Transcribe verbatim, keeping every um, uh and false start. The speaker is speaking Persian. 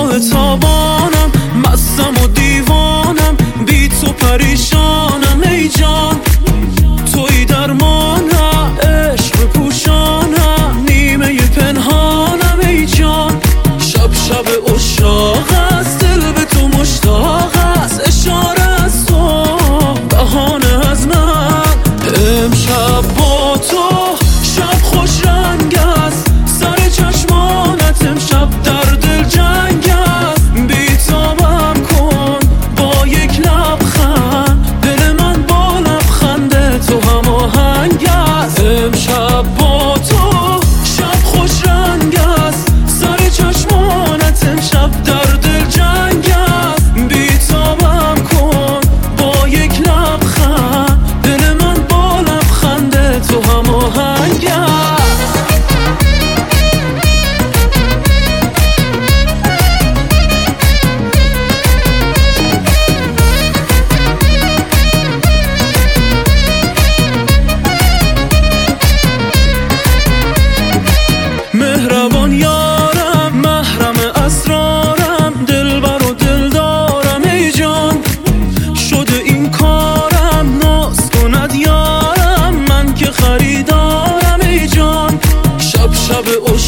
تابانم، مستم و دیوانم، بی تو پریشانم ای جان. توی درمانم، عشق پوشانم، نیمه پنهانم ای جان. شب شب عشاق است، دل به تو مشتاق است، اشاره از تو، بهانه از من. امشب با تو شب خوش رنگ است، سر چشمانت امشب در دل جنگ است. بیتابم کن با یک لبخند، دل من با لبخند تو هماهنگ است. امشب با تو شب خوش رنگ است، سر چشمانت امشب در دل جنگ است. بیتابم کن با یک لبخند، دل من با لبخند تو هماهنگ است. مهربان یارم، محرم اسرارم، دلبر و دلدارم ای جان. شده این کارم، ناز کند یارم، من که خریدارم ای جان. شب شب